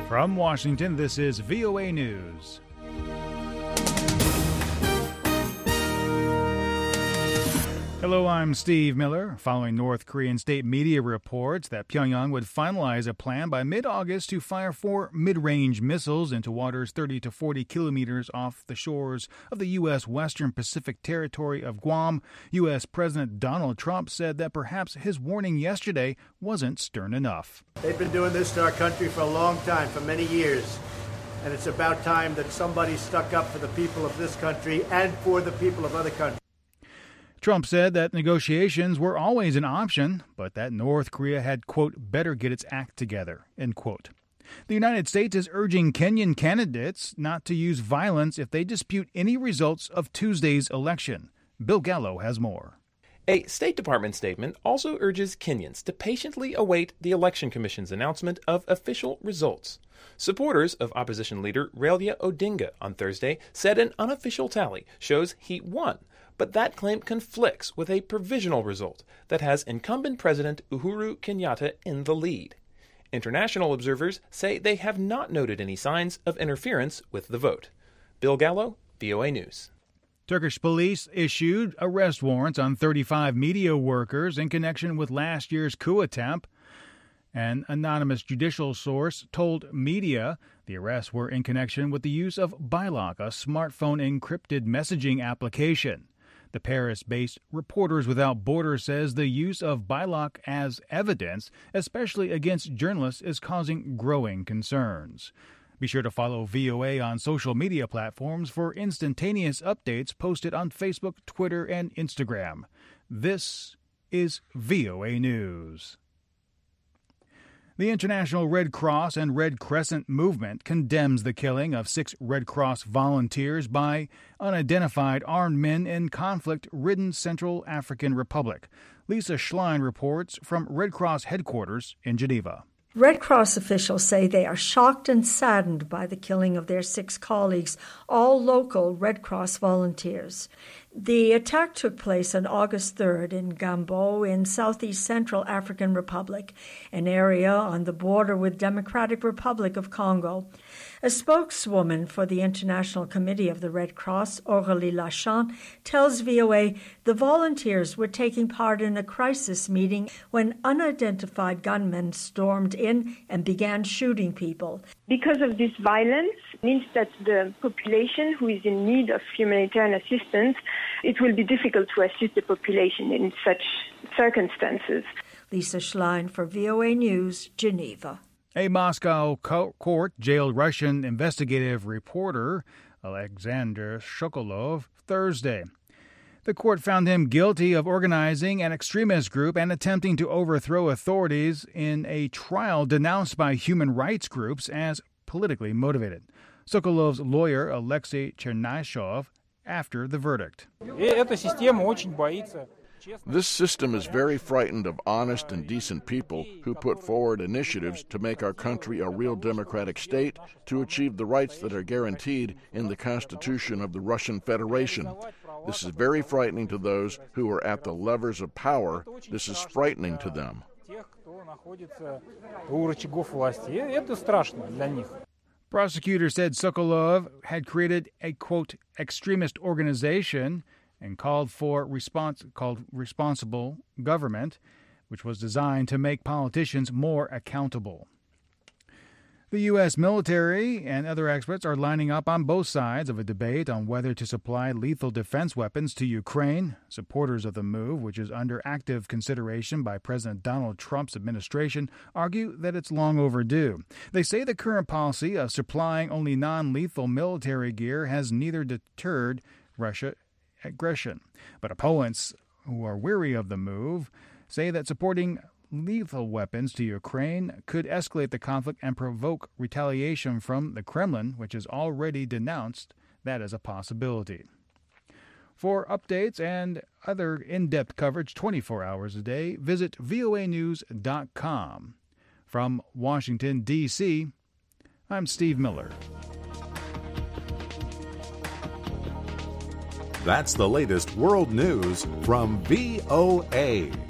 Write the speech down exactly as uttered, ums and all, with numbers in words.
From Washington, this is V O A News. Hello, I'm Steve Miller. Following North Korean state media reports that Pyongyang would finalize a plan by mid-August to fire four mid-range missiles into waters thirty to forty kilometers off the shores of the U S Western Pacific territory of Guam, U S President Donald Trump said that perhaps his warning yesterday wasn't stern enough. They've been doing this to our country for a long time, for many years. And it's about time that somebody stuck up for the people of this country and for the people of other countries. Trump said that negotiations were always an option, but that North Korea had, quote, better get its act together, end quote. The United States is urging Kenyan candidates not to use violence if they dispute any results of Tuesday's election. Bill Gallo has more. A State Department statement also urges Kenyans to patiently await the Election Commission's announcement of official results. Supporters of opposition leader Raila Odinga on Thursday said an unofficial tally shows he won, but that claim conflicts with a provisional result that has incumbent President Uhuru Kenyatta in the lead. International observers say they have not noted any signs of interference with the vote. Bill Gallo, V O A News. Turkish police issued arrest warrants on thirty-five media workers in connection with last year's coup attempt. An anonymous judicial source told media the arrests were in connection with the use of Bylock, a smartphone encrypted messaging application. The Paris-based Reporters Without Borders says the use of Bylock as evidence, especially against journalists, is causing growing concerns. Be sure to follow V O A on social media platforms for instantaneous updates posted on Facebook, Twitter, and Instagram. This is V O A News. The International Red Cross and Red Crescent movement condemns the killing of six Red Cross volunteers by unidentified armed men in conflict-ridden Central African Republic. Lisa Schlein reports from Red Cross headquarters in Geneva. Red Cross officials say they are shocked and saddened by the killing of their six colleagues, all local Red Cross volunteers. The attack took place on August third in Gambo in southeast Central African Republic, an area on the border with Democratic Republic of Congo. A spokeswoman for the International Committee of the Red Cross, Aurélie Lachant, tells V O A the volunteers were taking part in a crisis meeting when unidentified gunmen stormed in and began shooting people. Because of this violence, it means that the population who is in need of humanitarian assistance, it will be difficult to assist the population in such circumstances. Lisa Schlein for V O A News, Geneva. A Moscow court jailed Russian investigative reporter Alexander Sokolov Thursday. The court found him guilty of organizing an extremist group and attempting to overthrow authorities in a trial denounced by human rights groups as politically motivated. Sokolov's lawyer, Alexei Chernyshev, after the verdict. This system is very frightened of honest and decent people who put forward initiatives to make our country a real democratic state, to achieve the rights that are guaranteed in the Constitution of the Russian Federation. This is very frightening to those who are at the levers of power. This is frightening to them. Prosecutors said Sokolov had created a, quote, extremist organization and called for response called Responsible Government, which was designed to make politicians more accountable. The U S military and other experts are lining up on both sides of a debate on whether to supply lethal defense weapons to Ukraine. Supporters of the move, which is under active consideration by President Donald Trump's administration, argue that it's long overdue. They say the current policy of supplying only non-lethal military gear has neither deterred Russia aggression. But opponents who are weary of the move say that supporting lethal weapons to Ukraine could escalate the conflict and provoke retaliation from the Kremlin, which has already denounced that as a possibility. For updates and other in-depth coverage twenty-four hours a day, visit V O A news dot com. From Washington, D C, I'm Steve Miller. That's the latest world news from V O A.